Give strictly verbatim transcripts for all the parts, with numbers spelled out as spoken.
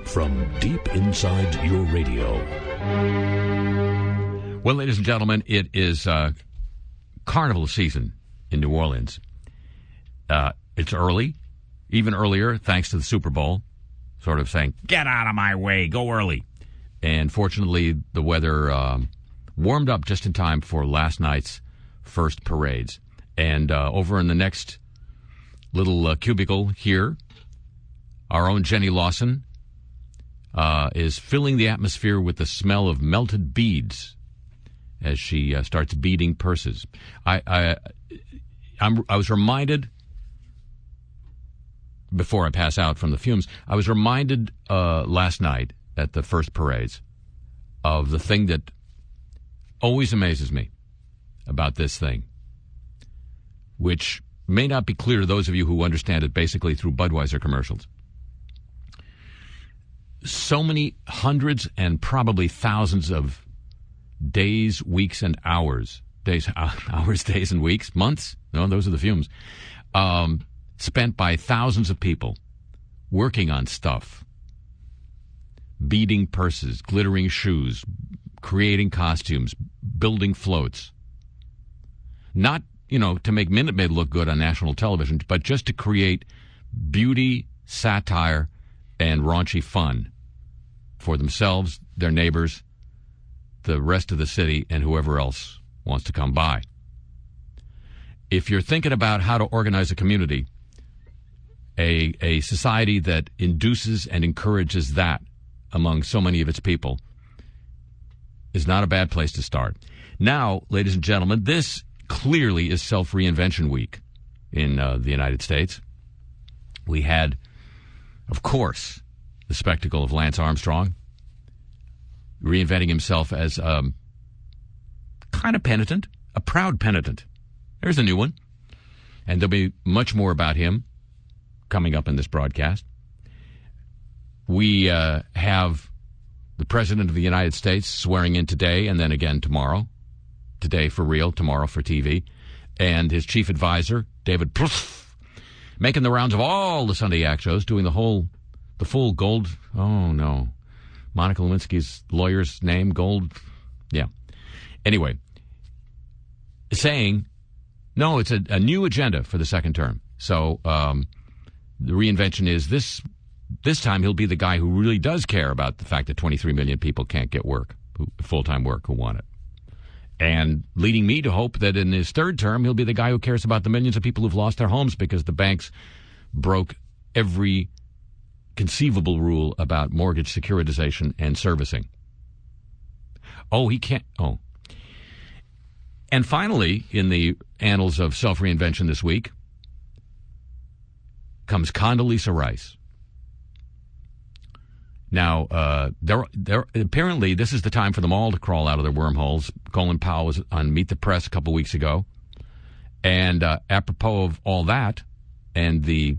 from deep inside your radio. Well, ladies and gentlemen, it is uh, carnival season in New Orleans. Uh, it's early, even earlier, thanks to the Super Bowl, sort of saying, get out of my way, go early. And fortunately, the weather um, warmed up just in time for last night's first parades. And uh, over in the next little uh, cubicle here, our own Jenny Lawson uh, is filling the atmosphere with the smell of melted beads as she uh, starts beading purses. I I, I'm, I was reminded, before I pass out from the fumes, I was reminded uh, last night at the first parades of the thing that always amazes me about this thing, which may not be clear to those of you who understand it basically through Budweiser commercials. So many hundreds and probably thousands of days, weeks, and hours, days, hours, days, and weeks, months, no, those are the fumes, um, spent by thousands of people working on stuff, beading purses, glittering shoes, creating costumes, building floats. Not, you know, to make Minute Maid look good on national television, but just to create beauty, satire, and raunchy fun for themselves, their neighbors, the rest of the city, and whoever else wants to come by. If you're thinking about how to organize a community, a, a society that induces and encourages that among so many of its people is not a bad place to start. Now, ladies and gentlemen, this clearly is Self-Reinvention Week in uh, the United States. We had, of course, the spectacle of Lance Armstrong reinventing himself as um, kind of penitent, a proud penitent. There's a new one. And there'll be much more about him coming up in this broadcast. We uh, have the President of the United States swearing in today and then again tomorrow. Today for real, tomorrow for T V. And his chief advisor, David Plouffe, making the rounds of all the Sunday Act shows, doing the whole, the full gold, oh no, Monica Lewinsky's lawyer's name, gold, yeah. Anyway, saying, no, it's a, a new agenda for the second term. So um, the reinvention is this, this time he'll be the guy who really does care about the fact that twenty-three million people can't get work, who, full-time work, who want it. And leading me to hope that in his third term, he'll be the guy who cares about the millions of people who've lost their homes because the banks broke every conceivable rule about mortgage securitization and servicing. Oh, he can't. Oh. And finally, in the annals of self-reinvention this week, comes Condoleezza Rice. Now, uh, there, there, apparently this is the time for them all to crawl out of their wormholes. Colin Powell was on Meet the Press a couple weeks ago. And uh, apropos of all that and the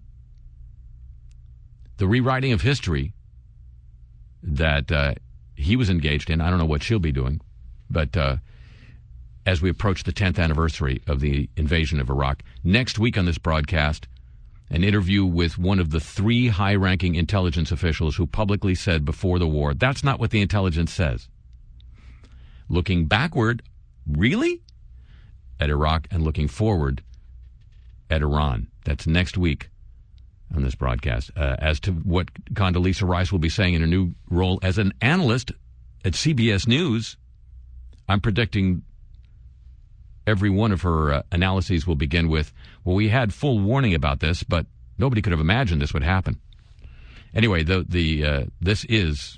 the rewriting of history that uh, he was engaged in, I don't know what she'll be doing, but uh, as we approach the tenth anniversary of the invasion of Iraq, next week on this broadcast, an interview with one of the three high-ranking intelligence officials who publicly said before the war, that's not what the intelligence says. Looking backward, really? At Iraq, and looking forward at Iran. That's next week on this broadcast. Uh, as to what Condoleezza Rice will be saying in her new role as an analyst at C B S News, I'm predicting every one of her uh, analyses will begin with, well, we had full warning about this, but nobody could have imagined this would happen. Anyway, the the uh, this is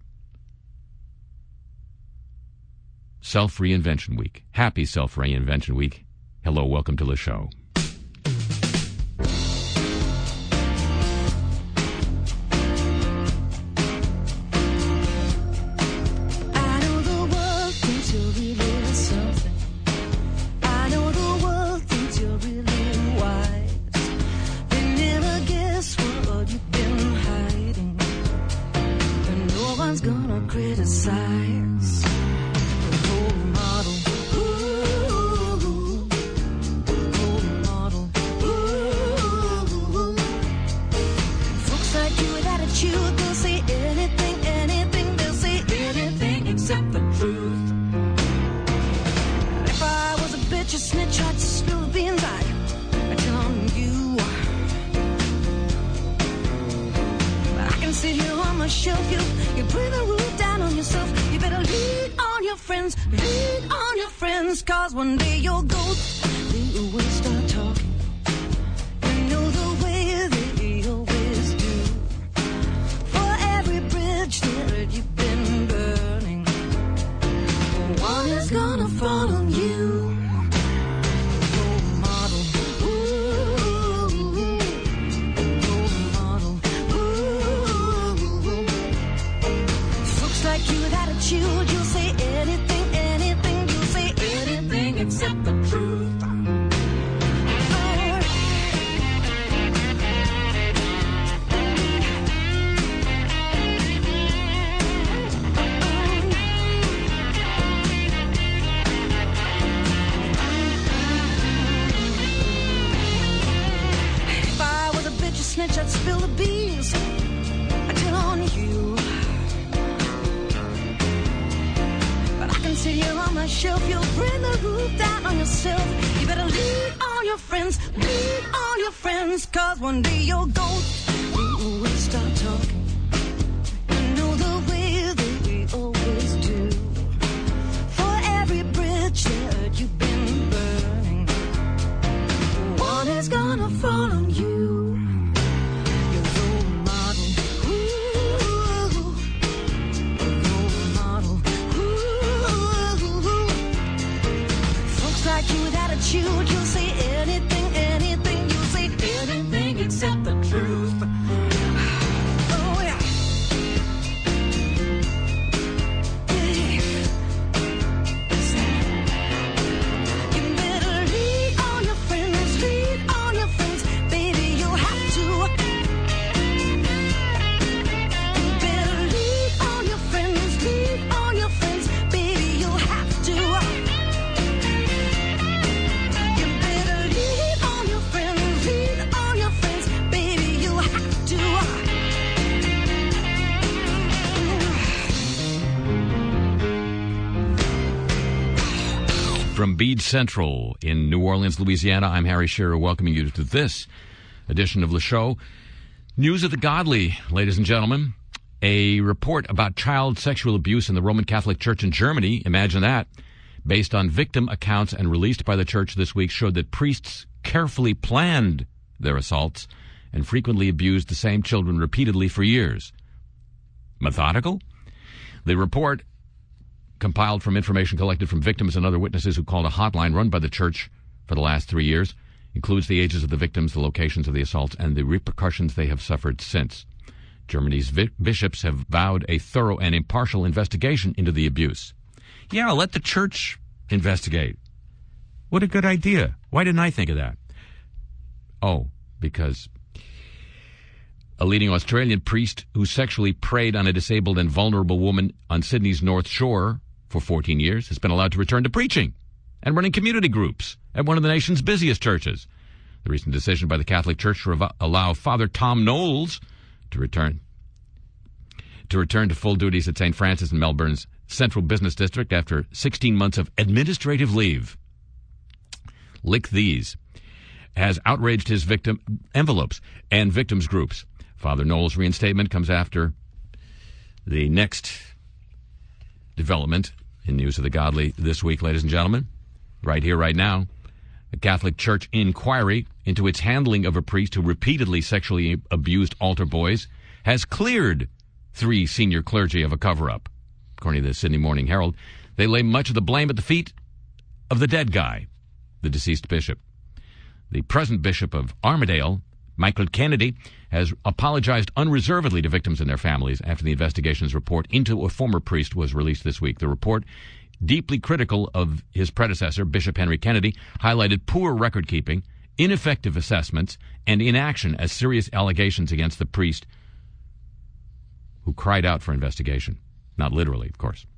Self-Reinvention Week. Happy Self-Reinvention Week. Hello, welcome to the show. Criticize the whole model. Ooh, shelf. You, you bring the roof down on yourself. You better lean on your friends, lean on your friends, cause one day you'll go, they always start talking. You know the way they always do. For every bridge that you've been burning, one is gonna fall on you. You'll say anything, anything, you'll say anything except the truth. If I was a bitch, a snitch, I'd spill the beans. I'd tell on you. Sit here on my shelf, you'll bring the roof down on yourself. You better lean on your friends, lean on your friends, cause one day you'll go, they always start talking. You know the way they always do. For every bridge that you've been burning, one is gonna fall on you. Like you with attitude, you'll say anything, anything, you'll say anything except the truth. Oh yeah. You better lean on your friends, lean on your friends, baby, you'll have to. You better lean on your friends, lean on your friends, baby, you'll have to. From Bede Central in New Orleans, Louisiana, I'm Harry Shearer, welcoming you to this edition of the show. News of the godly, ladies and gentlemen. A report about child sexual abuse in the Roman Catholic Church in Germany, imagine that, based on victim accounts and released by the church this week, showed that priests carefully planned their assaults and frequently abused the same children repeatedly for years. Methodical? The report, compiled from information collected from victims and other witnesses who called a hotline run by the church for the last three years, includes the ages of the victims, the locations of the assaults, and the repercussions they have suffered since. Germany's vi- bishops have vowed a thorough and impartial investigation into the abuse. Yeah, let the church investigate. What a good idea. Why didn't I think of that? Oh, because a leading Australian priest who sexually preyed on a disabled and vulnerable woman on Sydney's North Shore for fourteen years has been allowed to return to preaching and running community groups at one of the nation's busiest churches. The recent decision by the Catholic Church to rev- allow Father Tom Knowles to return to return to full duties at Saint Francis in Melbourne's Central Business District after sixteen months of administrative leave. Lick these. Has outraged his victim envelopes and victims groups. Father Knowles' reinstatement comes after the next development in News of the Godly this week, ladies and gentlemen. Right here, right now, a Catholic Church inquiry into its handling of a priest who repeatedly sexually abused altar boys has cleared three senior clergy of a cover-up. According to the Sydney Morning Herald, they lay much of the blame at the feet of the dead guy, the deceased bishop. The present bishop of Armidale, Michael Kennedy, has apologized unreservedly to victims and their families after the investigation's report into a former priest was released this week. The report, deeply critical of his predecessor, Bishop Henry Kennedy, highlighted poor record-keeping, ineffective assessments, and inaction as serious allegations against the priest who cried out for investigation. Not literally, of course.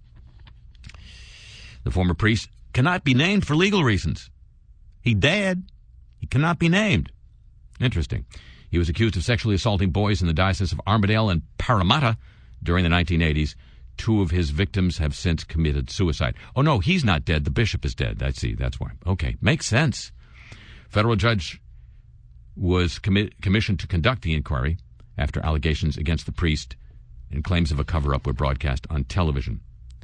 The former priest cannot be named for legal reasons. He dead. He cannot be named. Interesting. He was accused of sexually assaulting boys in the Diocese of Armidale and Parramatta during the nineteen eighties. Two of his victims have since committed suicide. Oh, no, he's not dead. The bishop is dead. I see. That's why. Okay. Makes sense. Federal judge was commi- commissioned to conduct the inquiry after allegations against the priest and claims of a cover-up were broadcast on television.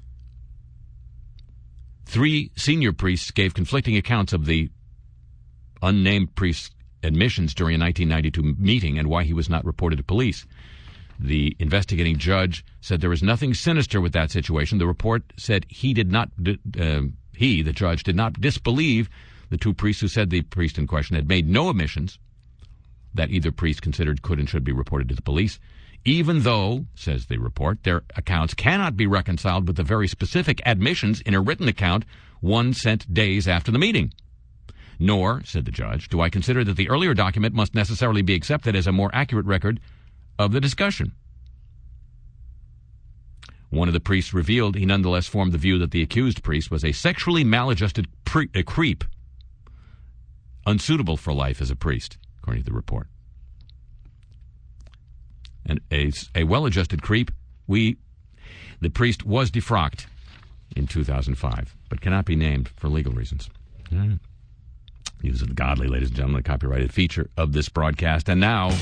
Three senior priests gave conflicting accounts of the unnamed priest's admissions during a nineteen ninety-two meeting and why he was not reported to police. The investigating judge said there was nothing sinister with that situation. The report said he did not, uh, he, the judge, did not disbelieve the two priests who said the priest in question had made no admissions that either priest considered could and should be reported to the police, even though, says the report, their accounts cannot be reconciled with the very specific admissions in a written account one sent days after the meeting. Nor, said the judge, do I consider that the earlier document must necessarily be accepted as a more accurate record of the discussion. One of the priests revealed he nonetheless formed the view that the accused priest was a sexually maladjusted pre- a creep, unsuitable for life as a priest, according to the report. And a, a well-adjusted creep, we, the priest was defrocked in two thousand five, but cannot be named for legal reasons. Right. News of the Godly, ladies and gentlemen, a copyrighted feature of this broadcast. And now,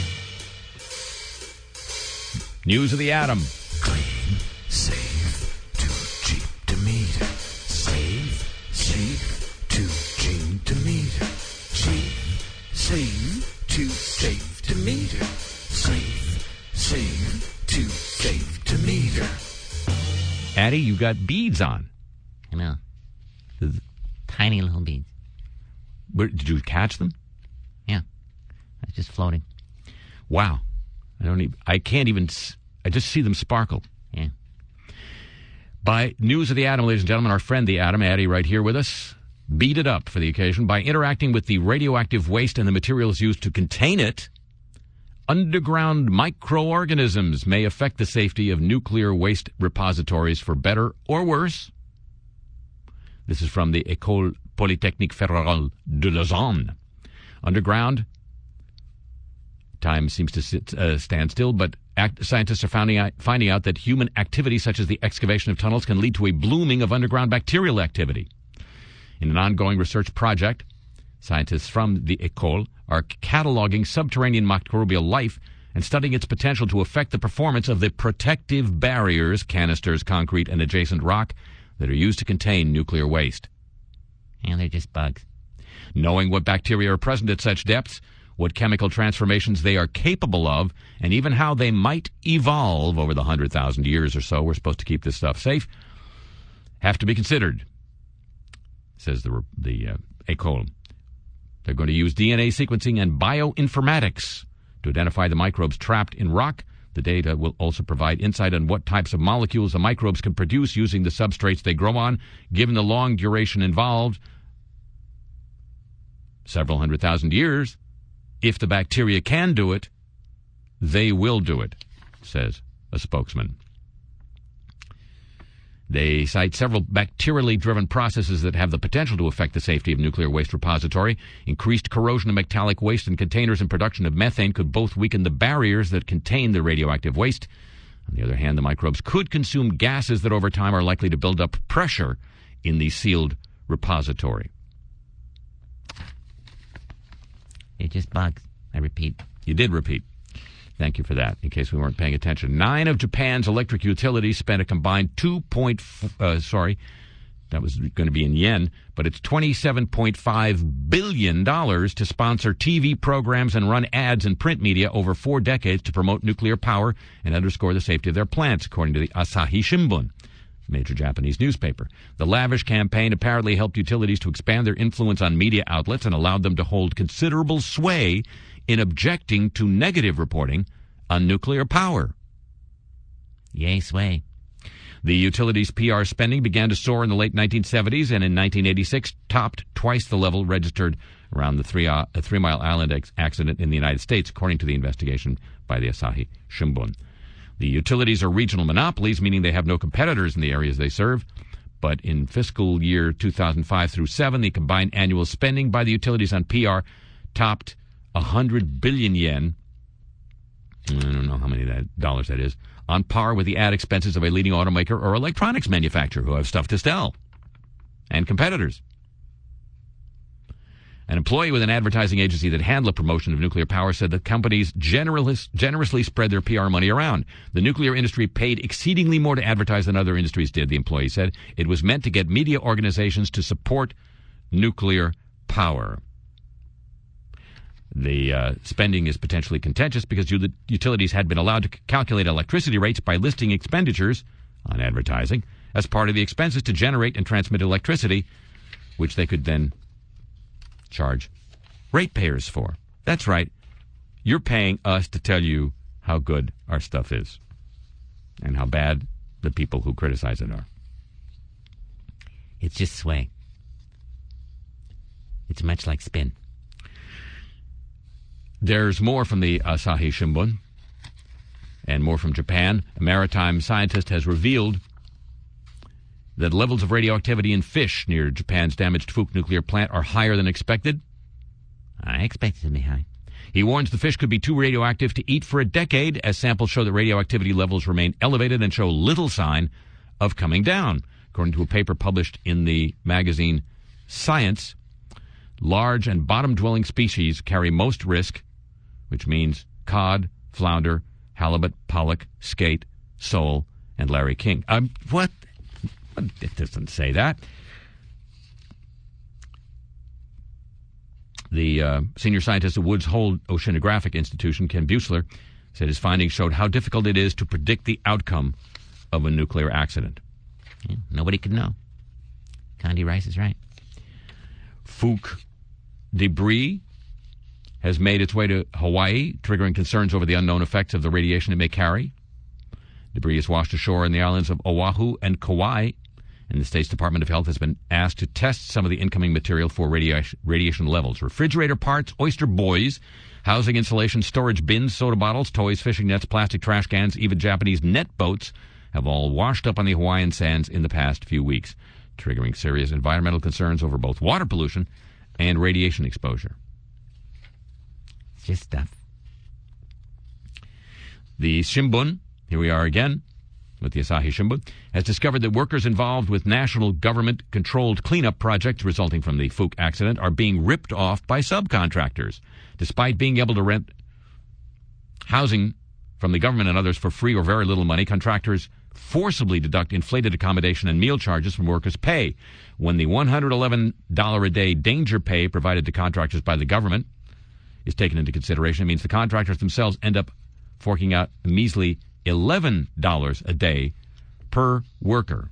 news of the atom. Clean, safe, too cheap to meter. Safe, safe, too cheap to meter. Cheap, safe, too safe to meter. Safe, safe, too safe to meter. Addie, you got beads on. I know. Tiny little beads. Where, did you catch them? Yeah. I was just floating. Wow. I don't even, I can't even, I just see them sparkle. Yeah. By news of the atom, ladies and gentlemen, our friend the atom, Addie, right here with us, beat it up for the occasion by interacting with the radioactive waste and the materials used to contain it. Underground microorganisms may affect the safety of nuclear waste repositories for better or worse. This is from the École Polytechnique Fédérale de Lausanne. Underground, time seems to sit, uh, stand still, but act, scientists are finding out, finding out that human activity such as the excavation of tunnels can lead to a blooming of underground bacterial activity. In an ongoing research project, scientists from the École are cataloging subterranean microbial life and studying its potential to affect the performance of the protective barriers, canisters, concrete, and adjacent rock that are used to contain nuclear waste. And they're just bugs. Knowing what bacteria are present at such depths, what chemical transformations they are capable of, and even how they might evolve over the one hundred thousand years or so we're supposed to keep this stuff safe, have to be considered, says the, the uh, École. They're going to use D N A sequencing and bioinformatics to identify the microbes trapped in rock. The data will also provide insight on what types of molecules the microbes can produce using the substrates they grow on, given the long duration involved, several hundred thousand years. If the bacteria can do it, they will do it, says a spokesman. They cite several bacterially driven processes that have the potential to affect the safety of nuclear waste repository. Increased corrosion of metallic waste in containers and production of methane could both weaken the barriers that contain the radioactive waste. On the other hand, the microbes could consume gases that over time are likely to build up pressure in the sealed repository. They're just bugs. I repeat. You did repeat. Thank you for that, in case we weren't paying attention. Nine of Japan's electric utilities spent a combined two point, uh, sorry, that was going to be in yen, but it's twenty-seven point five billion dollars to sponsor T V programs and run ads in print media over four decades to promote nuclear power and underscore the safety of their plants, according to the Asahi Shimbun, major Japanese newspaper. The lavish campaign apparently helped utilities to expand their influence on media outlets and allowed them to hold considerable sway in objecting to negative reporting on nuclear power. Yay, sway. The utilities' P R spending began to soar in the late nineteen seventies and in nineteen eighty-six topped twice the level registered around the Three, uh, Three Mile Island ex- accident in the United States, according to the investigation by the Asahi Shimbun. The utilities are regional monopolies, meaning they have no competitors in the areas they serve. But in fiscal year two thousand five through seven, the combined annual spending by the utilities on P R topped one hundred billion yen, I don't know how many that, dollars that is, on par with the ad expenses of a leading automaker or electronics manufacturer who have stuff to sell, and competitors. An employee with an advertising agency that handled promotion of nuclear power said that companies generous, generously spread their P R money around. The nuclear industry paid exceedingly more to advertise than other industries did, the employee said. It was meant to get media organizations to support nuclear power. The uh, spending is potentially contentious because u- utilities had been allowed to c- calculate electricity rates by listing expenditures on advertising as part of the expenses to generate and transmit electricity, which they could then charge ratepayers for. That's right. You're paying us to tell you how good our stuff is and how bad the people who criticize it are. It's just sway. It's much like spin. There's more from the Asahi Shimbun and more from Japan. A maritime scientist has revealed that levels of radioactivity in fish near Japan's damaged Fukushima nuclear plant are higher than expected. I expect it to be high. He warns the fish could be too radioactive to eat for a decade, as samples show that radioactivity levels remain elevated and show little sign of coming down. According to a paper published in the magazine Science, large and bottom-dwelling species carry most risk, which means cod, flounder, halibut, pollock, skate, sole, and Larry King. Um, what? It doesn't say that. The uh, senior scientist at Woods Hole Oceanographic Institution, Ken Buechler, said his findings showed how difficult it is to predict the outcome of a nuclear accident. Yeah, nobody could know. Condi Rice is right. Fuke debris has made its way to Hawaii, triggering concerns over the unknown effects of the radiation it may carry. Debris is washed ashore in the islands of Oahu and Kauai, and the state's Department of Health has been asked to test some of the incoming material for radiation, radiation levels. Refrigerator parts, oyster buoys, housing insulation, storage bins, soda bottles, toys, fishing nets, plastic trash cans, even Japanese net boats have all washed up on the Hawaiian sands in the past few weeks, triggering serious environmental concerns over both water pollution and radiation exposure. It's just stuff. The Shimbun, here we are again with the Asahi Shimbun, has discovered that workers involved with national government-controlled cleanup projects resulting from the Fuke accident are being ripped off by subcontractors. Despite being able to rent housing from the government and others for free or very little money, contractors forcibly deduct inflated accommodation and meal charges from workers' pay. When the one hundred eleven dollars a day danger pay provided to contractors by the government is taken into consideration, it means the contractors themselves end up forking out a measly eleven dollars a day per worker.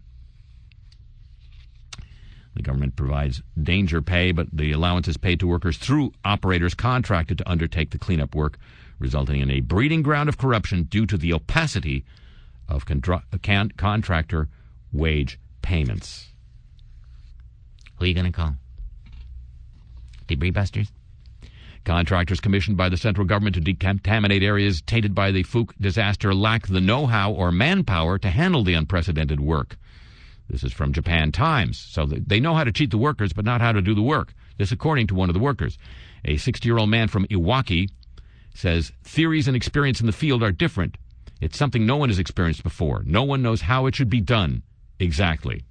The government provides danger pay, but the allowance is paid to workers through operators contracted to undertake the cleanup work, resulting in a breeding ground of corruption due to the opacity of contra- can- contractor wage payments. Who are you going to call? Debris busters? Contractors commissioned by the central government to decontaminate areas tainted by the Fuke disaster lack the know-how or manpower to handle the unprecedented work. This is from Japan Times. So they know how to cheat the workers, but not how to do the work. This according to one of the workers. A sixty-year-old man from Iwaki says, theories and experience in the field are different. It's something no one has experienced before. No one knows how it should be done exactly.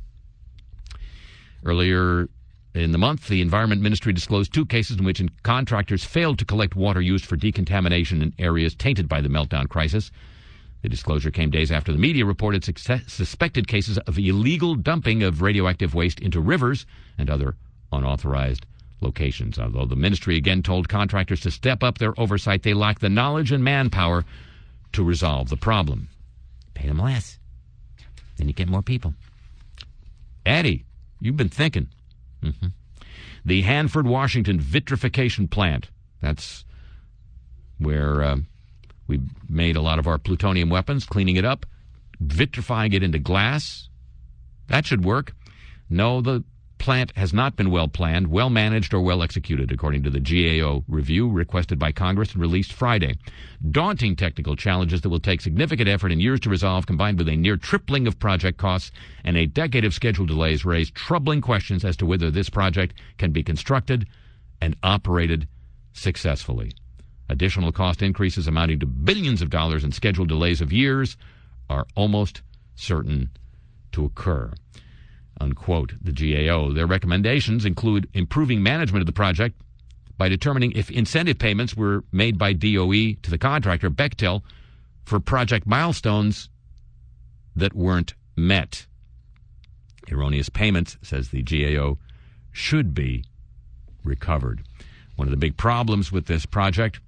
Earlier in the month, the Environment Ministry disclosed two cases in which contractors failed to collect water used for decontamination in areas tainted by the meltdown crisis. The disclosure came days after the media reported success, suspected cases of illegal dumping of radioactive waste into rivers and other unauthorized locations. Although the ministry again told contractors to step up their oversight, they lack the knowledge and manpower to resolve the problem. Pay them less. Then you get more people. Addie, you've been thinking. Mm-hmm. The Hanford, Washington vitrification plant. That's where uh, we made a lot of our plutonium weapons, cleaning it up, vitrifying it into glass. That should work. No, the plant has not been well planned, well managed, or well executed, according to the G A O review requested by Congress and released Friday. Daunting technical challenges that will take significant effort and years to resolve, combined with a near tripling of project costs and a decade of schedule delays, raise troubling questions as to whether this project can be constructed and operated successfully. Additional cost increases amounting to billions of dollars and schedule delays of years are almost certain to occur. unquote, the G A O. Their recommendations include improving management of the project by determining if incentive payments were made by D O E to the contractor, Bechtel, for project milestones that weren't met. Erroneous payments, says the G A O, should be recovered. One of the big problems with this project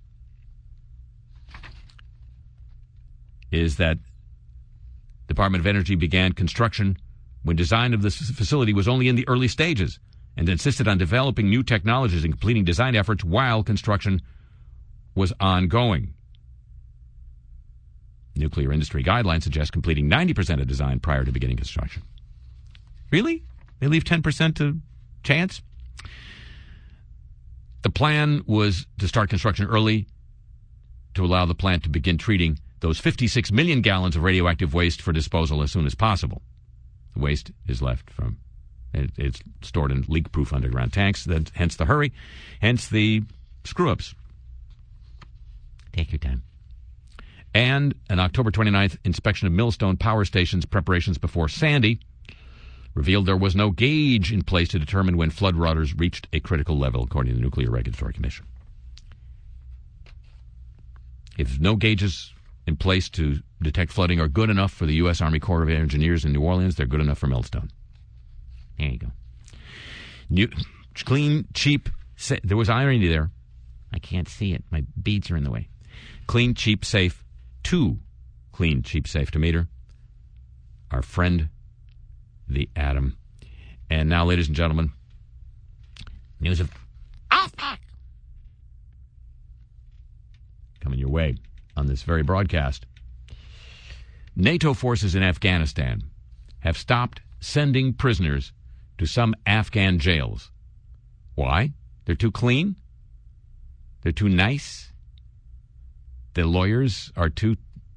is that the Department of Energy began construction when design of this facility was only in the early stages and insisted on developing new technologies and completing design efforts while construction was ongoing. Nuclear industry guidelines suggest completing ninety percent of design prior to beginning construction. Really? They leave ten percent to chance? The plan was to start construction early to allow the plant to begin treating those fifty-six million gallons of radioactive waste for disposal as soon as possible. The waste is left from, it, it's stored in leak-proof underground tanks, that, hence the hurry, hence the screw-ups. Take your time. And an October twenty-ninth inspection of Millstone Power Station's preparations before Sandy revealed there was no gauge in place to determine when flood waters reached a critical level, according to the Nuclear Regulatory Commission. If no gauges in place to detect flooding are good enough for the U S Army Corps of Engineers in New Orleans, they're good enough for Millstone. There you go. New, clean, cheap, sa- there was irony there. I can't see it. My beads are in the way. Clean, cheap, safe. Two clean, cheap, safe to meter. Our friend, the atom. And now, ladies and gentlemen, news of AFPAC coming your way on this very broadcast. NATO forces in Afghanistan have stopped sending prisoners to some Afghan jails. Why? They're too clean? They're too nice? The lawyers are too...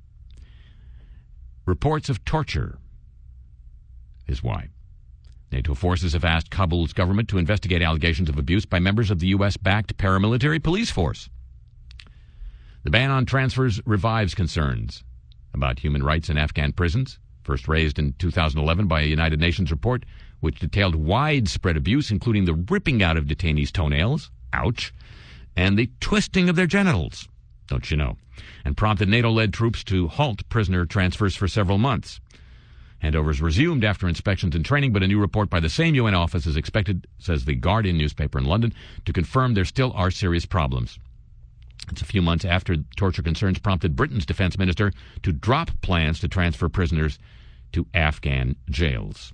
Reports of torture is why. NATO forces have asked Kabul's government to investigate allegations of abuse by members of the U S-backed paramilitary police force. The ban on transfers revives concerns about human rights in Afghan prisons, first raised in two thousand eleven by a United Nations report which detailed widespread abuse, including the ripping out of detainees' toenails, ouch, and the twisting of their genitals, don't you know, and prompted NATO-led troops to halt prisoner transfers for several months. Handovers resumed after inspections and training, but a new report by the same U N office is expected, says the Guardian newspaper in London, to confirm there still are serious problems. It's a few months after torture concerns prompted Britain's defense minister to drop plans to transfer prisoners to Afghan jails.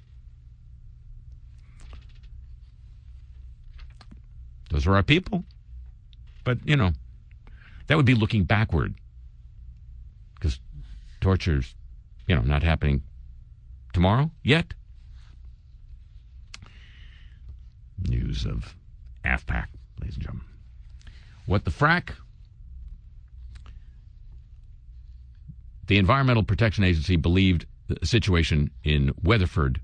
Those are our people. But, you know, that would be looking backward. Because torture's, you know, not happening tomorrow yet. News of AFPAC, ladies and gentlemen. What the frack? The Environmental Protection Agency believed the situation in Weatherford,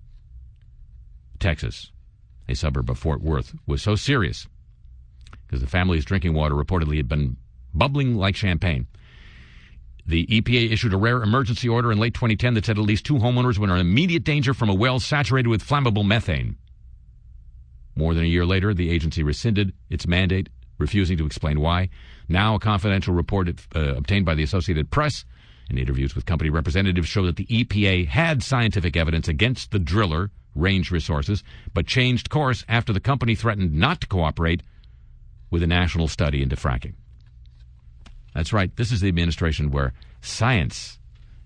Texas, a suburb of Fort Worth, was so serious because the family's drinking water reportedly had been bubbling like champagne. The E P A issued a rare emergency order in late twenty ten that said at least two homeowners were in immediate danger from a well saturated with flammable methane. More than a year later, the agency rescinded its mandate, refusing to explain why. Now, a confidential report uh, obtained by the Associated Press and interviews with company representatives show that the E P A had scientific evidence against the driller, Range Resources, but changed course after the company threatened not to cooperate with a national study into fracking. That's right. This is the administration where science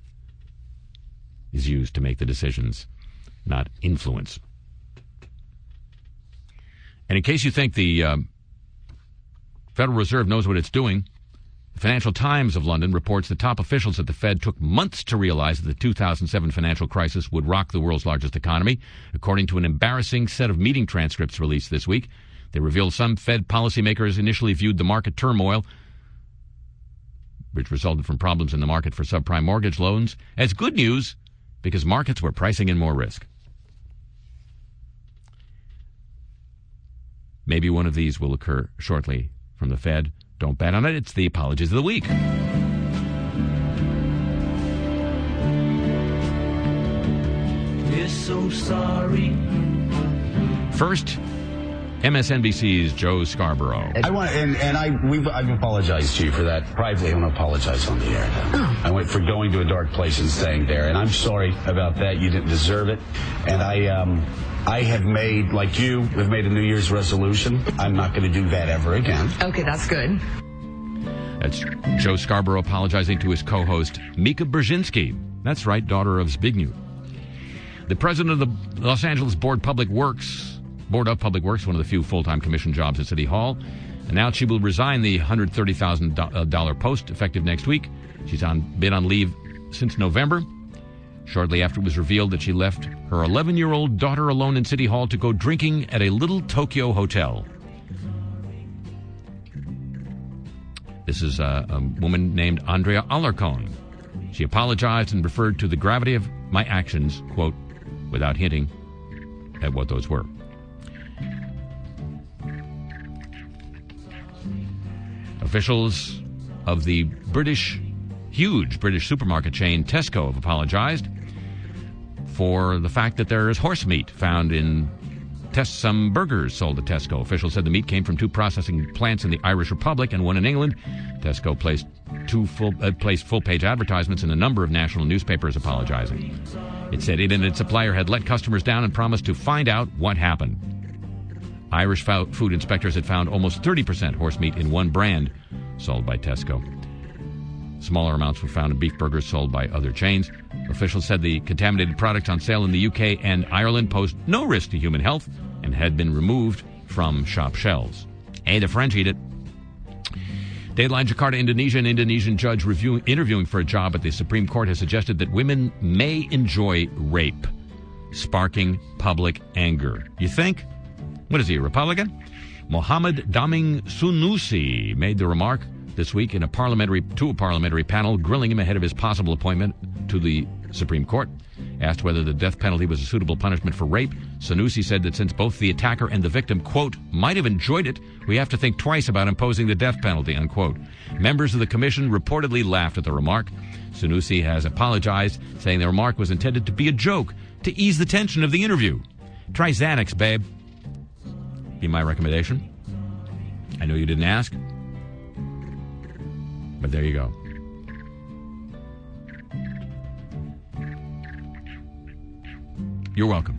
is used to make the decisions, not influence. And in case you think the um, Federal Reserve knows what it's doing, the Financial Times of London reports the top officials at the Fed took months to realize that the two thousand seven financial crisis would rock the world's largest economy. According to an embarrassing set of meeting transcripts released this week, they revealed some Fed policymakers initially viewed the market turmoil, which resulted from problems in the market for subprime mortgage loans, as good news because markets were pricing in more risk. Maybe one of these will occur shortly from the Fed. Don't bet on it. It's the Apologies of the Week. This so sorry. First, M S N B C's Joe Scarborough. I want, and, and I, we've, I've apologized to you for that. Privately, I want to apologize on the air. Oh. I went for going to a dark place and staying there, and I'm sorry about that. You didn't deserve it. And I, um, I have made, like you, have made a New Year's resolution. I'm not going to do that ever again. Okay, that's good. That's Joe Scarborough apologizing to his co-host, Mika Brzezinski. That's right, daughter of Zbigniew. The president of the Los Angeles Board Public Works Board of Public Works, one of the few full-time commission jobs at City Hall, announced she will resign the one hundred thirty thousand dollars post effective next week. She's on, been on leave since November. Shortly after it was revealed that she left her eleven-year-old daughter alone in City Hall to go drinking at a little Tokyo hotel. This is a, a woman named Andrea Alarcon. She apologized and referred to the gravity of my actions, quote, without hinting at what those were. Officials of the British, huge British supermarket chain Tesco have apologized for the fact that there is horse meat found in test some burgers sold at Tesco. Officials said the meat came from two processing plants in the Irish Republic and one in England. Tesco placed two full uh, placed full-page advertisements in a number of national newspapers apologizing. It said it and its supplier had let customers down and promised to find out what happened. Irish food inspectors had found almost thirty percent horse meat in one brand sold by Tesco. Smaller amounts were found in beef burgers sold by other chains. Officials said the contaminated products on sale in the U K and Ireland posed no risk to human health and had been removed from shop shelves. Hey, the French eat it. Dateline Jakarta, Indonesia. An Indonesian judge review, interviewing for a job at the Supreme Court has suggested that women may enjoy rape, sparking public anger. You think? What is he, a Republican? Mohammed Daming Sunusi made the remark this week in a parliamentary to a parliamentary panel, grilling him ahead of his possible appointment to the Supreme Court. Asked whether the death penalty was a suitable punishment for rape, Sunusi said that since both the attacker and the victim, quote, might have enjoyed it, we have to think twice about imposing the death penalty, unquote. Members of the commission reportedly laughed at the remark. Sunusi has apologized, saying the remark was intended to be a joke to ease the tension of the interview. Try Xanax, babe. Be my recommendation. I know you didn't ask, but there you go. You're welcome.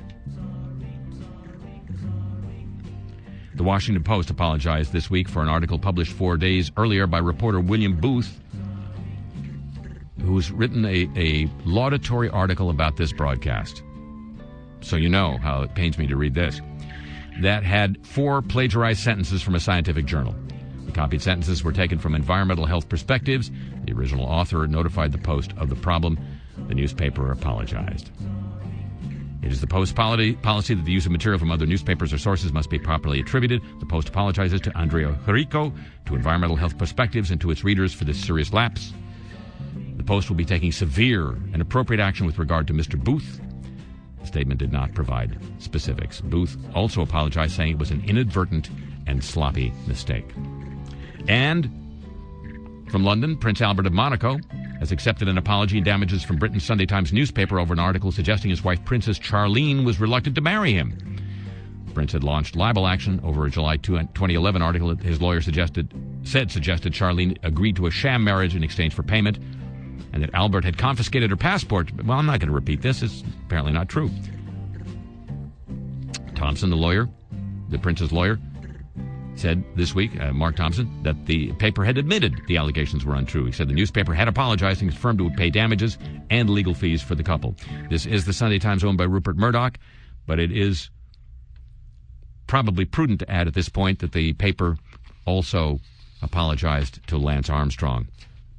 The Washington Post apologized this week for an article published four days earlier by reporter William Booth, who's written a, a laudatory article about this broadcast. So you know how it pains me to read this. That had four plagiarized sentences from a scientific journal. The copied sentences were taken from environmental health perspectives. The original author notified the Post of the problem. The newspaper apologized. It is the Post policy that the use of material from other newspapers or sources must be properly attributed. The Post apologizes to Andrea Jericho, to Environmental Health Perspectives, and to its readers for this serious lapse. The Post will be taking severe and appropriate action with regard to Mister Booth. The statement did not provide specifics. Booth also apologized, saying it was an inadvertent and sloppy mistake. And from London, Prince Albert of Monaco has accepted an apology and damages from Britain's Sunday Times newspaper over an article suggesting his wife, Princess Charlene, was reluctant to marry him. The prince had launched libel action over a July twenty eleven article that his lawyer suggested said suggested Charlene agreed to a sham marriage in exchange for payment, and that Albert had confiscated her passport. Well, I'm not going to repeat this. It's apparently not true. Thompson, the lawyer, the prince's lawyer, said this week, uh, Mark Thompson, that the paper had admitted the allegations were untrue. He said the newspaper had apologized and confirmed it would pay damages and legal fees for the couple. This is the Sunday Times owned by Rupert Murdoch, but it is probably prudent to add at this point that the paper also apologized to Lance Armstrong,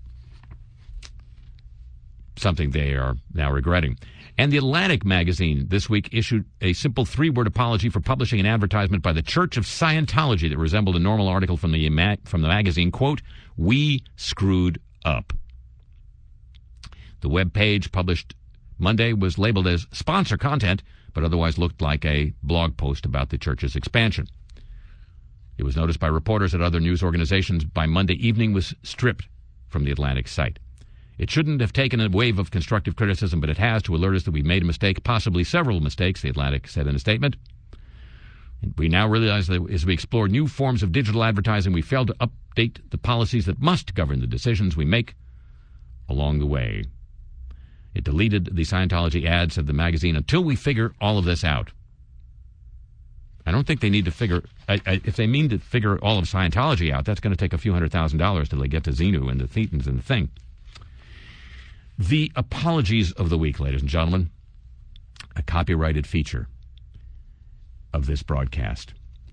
something they are now regretting. And the Atlantic magazine this week issued a simple three-word apology for publishing an advertisement by the Church of Scientology that resembled a normal article from the ma- from the magazine, quote, "We screwed up." The web page published Monday was labeled as sponsor content, but otherwise looked like a blog post about the church's expansion. It was noticed by reporters at other news organizations by Monday evening was stripped from the Atlantic site. It shouldn't have taken a wave of constructive criticism, but it has, to alert us that we made a mistake, possibly several mistakes, The Atlantic said in a statement. We now realize that as we explore new forms of digital advertising, we failed to update the policies that must govern the decisions we make along the way. It deleted the Scientology ads of the magazine until we figure all of this out. I don't think they need to figure... I, I, if they mean to figure all of Scientology out, that's going to take a few hundred thousand dollars till they get to Xenu and the Thetans and the thing. The apologies of the week, ladies and gentlemen. A copyrighted feature of this broadcast.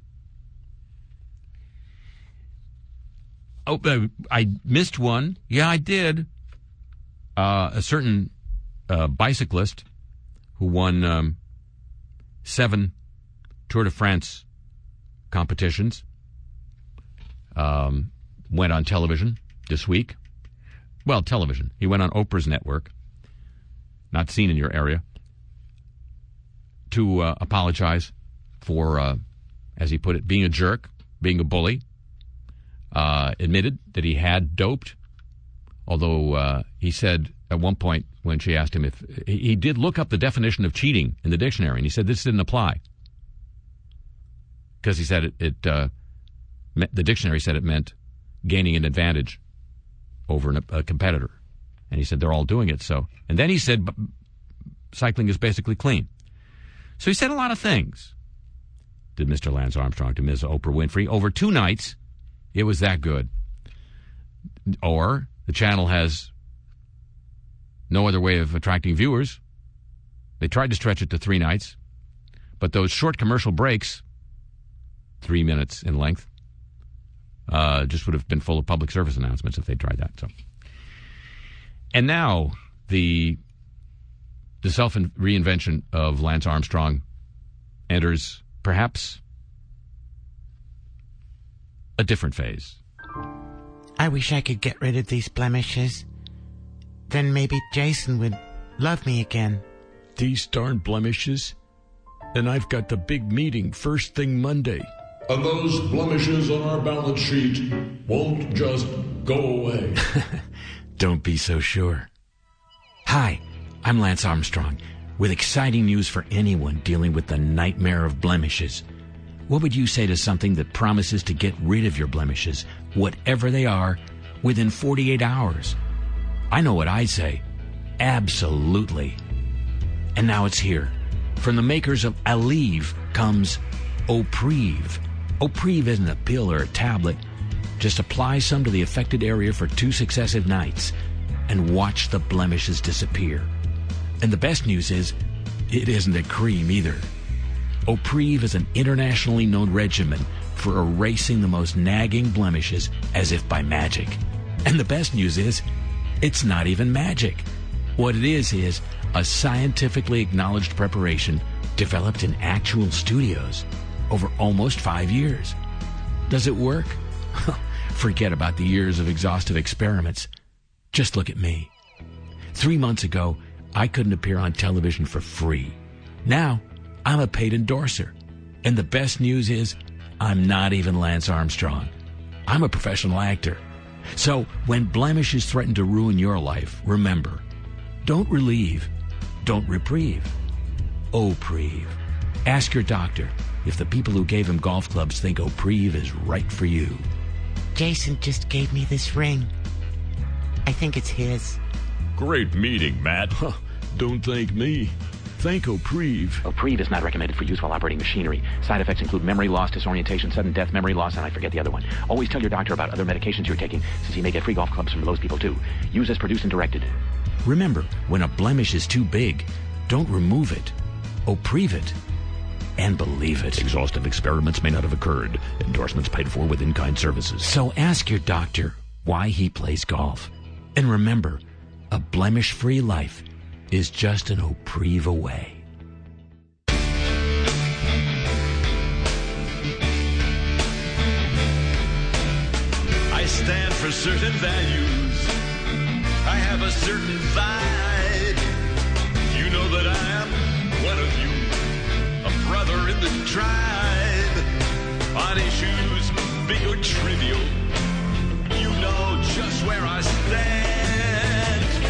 Oh, uh, I missed one. Yeah, I did. Uh, a certain uh, bicyclist who won um, seven Tour de France competitions um, went on television this week. Well, television. He went on Oprah's network, not seen in your area, to uh, apologize for, uh, as he put it, being a jerk, being a bully. Uh, admitted that he had doped, although uh, he said at one point when she asked him if... He, he did look up the definition of cheating in the dictionary, and he said this didn't apply. Because he said it... it uh, the dictionary said it meant gaining an advantage over an, a competitor. And he said they're all doing it, so... And then he said cycling is basically clean. So he said a lot of things. Did Mister Lance Armstrong to Miz Oprah Winfrey. Over two nights, it was that good. Or the channel has no other way of attracting viewers. They tried to stretch it to three nights. But those short commercial breaks, three minutes in length, uh, just would have been full of public service announcements if they tried that. So, and now the the self-reinvention of Lance Armstrong enters perhaps a different phase. I wish I could get rid of these blemishes. Then maybe Jason would love me again. These darn blemishes? And I've got the big meeting first thing Monday. And those blemishes on our balance sheet won't just go away. Don't be so sure. Hi, I'm Lance Armstrong, with exciting news for anyone dealing with the nightmare of blemishes. What would you say to something that promises to get rid of your blemishes, whatever they are, within forty-eight hours? I know what I'd say. Absolutely. And now it's here. From the makers of Aleve comes Opreve. Opreve isn't a pill or a tablet. Just apply some to the affected area for two successive nights and watch the blemishes disappear. And the best news is, it isn't a cream either. Opreve is an internationally known regimen for erasing the most nagging blemishes as if by magic. And the best news is, it's not even magic. What it is is a scientifically acknowledged preparation developed in actual studios over almost five years. Does it work? Forget about the years of exhaustive experiments. Just look at me. Three months ago, I couldn't appear on television for free. Now, I'm a paid endorser. And the best news is, I'm not even Lance Armstrong. I'm a professional actor. So, when blemishes threaten to ruin your life, remember, don't relieve, don't reprieve. Opreve. Ask your doctor if the people who gave him golf clubs think Opreve is right for you. Jason just gave me this ring. I think it's his. Great meeting, Matt. Huh, don't thank me. Thank Opreve. Opreve is not recommended for use while operating machinery. Side effects include memory loss, disorientation, sudden death, memory loss, and I forget the other one. Always tell your doctor about other medications you're taking, since you may get free golf clubs from those people too. Use as produced and directed. Remember, when a blemish is too big, don't remove it. Opreve it. And believe it. Exhaustive experiments may not have occurred. Endorsements paid for with in-kind services. So ask your doctor why he plays golf. And remember, a blemish-free life is just an Opreve away. I stand for certain values. I have a certain vibe. You know that I am one of you, a brother in the tribe. On issues big or trivial, you know just where I stand.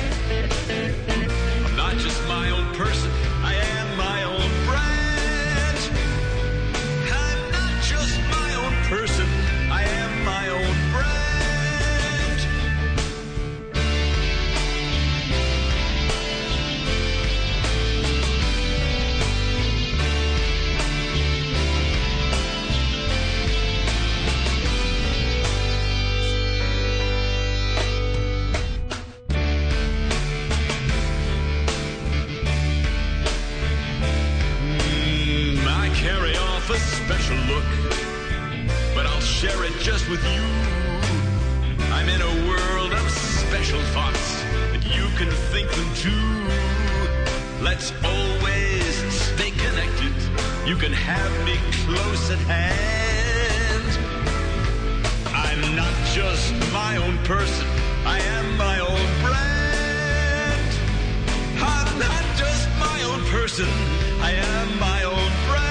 with you. I'm in a world of special thoughts, and you can think them too. Let's always stay connected. You can have me close at hand. I'm not just my own person, I am my own brand. I'm not just my own person, I am my own brand.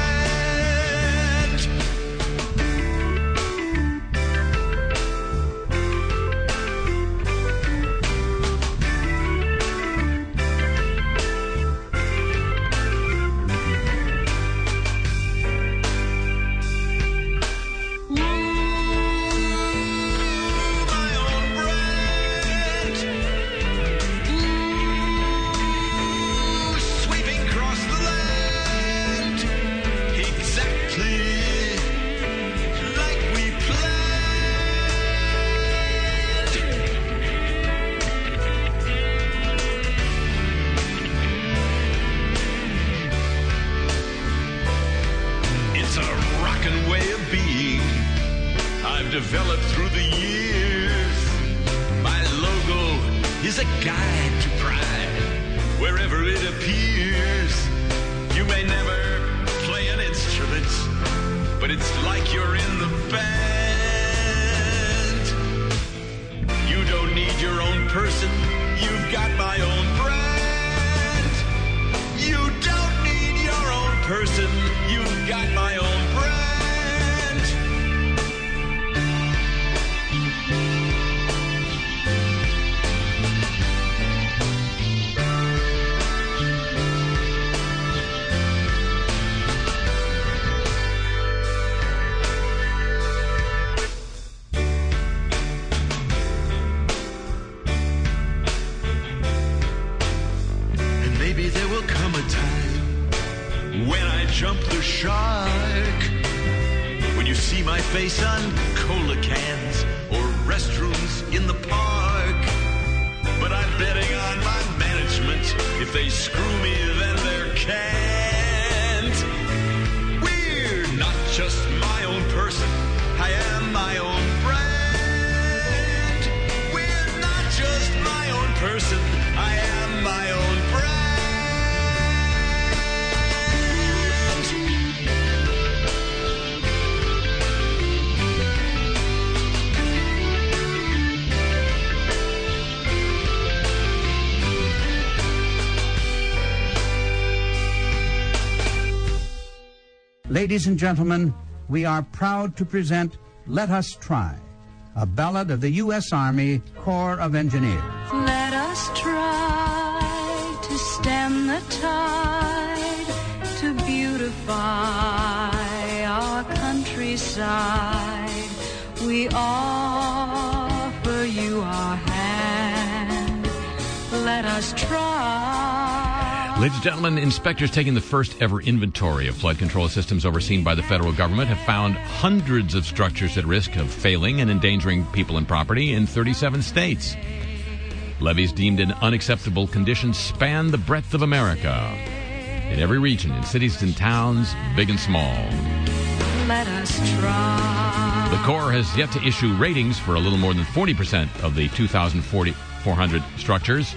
Developed through the years. My logo is a guide to pride wherever it appears. You may never play an instrument, but it's like you're in the band. You don't need your own person, you've got my own brand. You don't need your own person, you've got my own brand. Jump the shark when you see my face on cola cans or restrooms in the park. But I'm betting on my management. If they screw me, then they're canned. We're not just my own person, I am my own brand. We're not just my own person, I am my own brand. Ladies and gentlemen, we are proud to present Let Us Try, a ballad of the U S Army Corps of Engineers. Let us try to stem the tide, to beautify our countryside. We offer you our hand. Let us try. Ladies and gentlemen, inspectors taking the first ever inventory of flood control systems overseen by the federal government have found hundreds of structures at risk of failing and endangering people and property in thirty-seven states. Levees deemed in unacceptable conditions span the breadth of America, in every region, in cities and towns, big and small. Let us try. The Corps has yet to issue ratings for a little more than forty percent of the two thousand four hundred structures.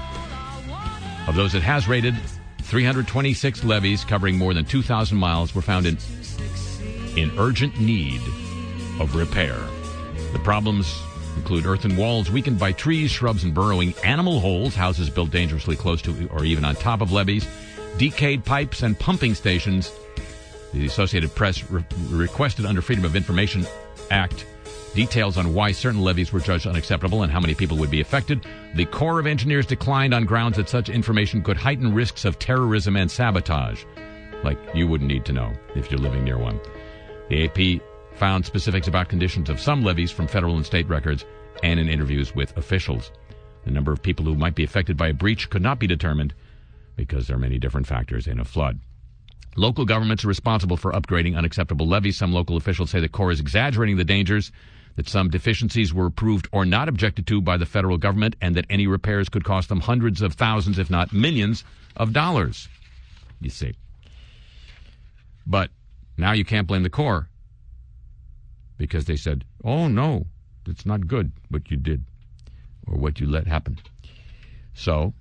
Of those it has rated, three hundred twenty-six levees covering more than two thousand miles were found in, in urgent need of repair. The problems include earthen walls weakened by trees, shrubs, and burrowing animal holes, houses built dangerously close to or even on top of levees, decayed pipes, and pumping stations. The Associated Press re- requested under Freedom of Information Act details on why certain levees were judged unacceptable and how many people would be affected. The Corps of Engineers declined on grounds that such information could heighten risks of terrorism and sabotage, like you wouldn't need to know if you're living near one. The A P found specifics about conditions of some levees from federal and state records and in interviews with officials. The number of people who might be affected by a breach could not be determined because there are many different factors in a flood. Local governments are responsible for upgrading unacceptable levees. Some local officials say the Corps is exaggerating the dangers, that some deficiencies were approved or not objected to by the federal government, and that any repairs could cost them hundreds of thousands, if not millions, of dollars. You see. But now you can't blame the Corps because they said, Oh, no, it's not good what you did or what you let happen. So,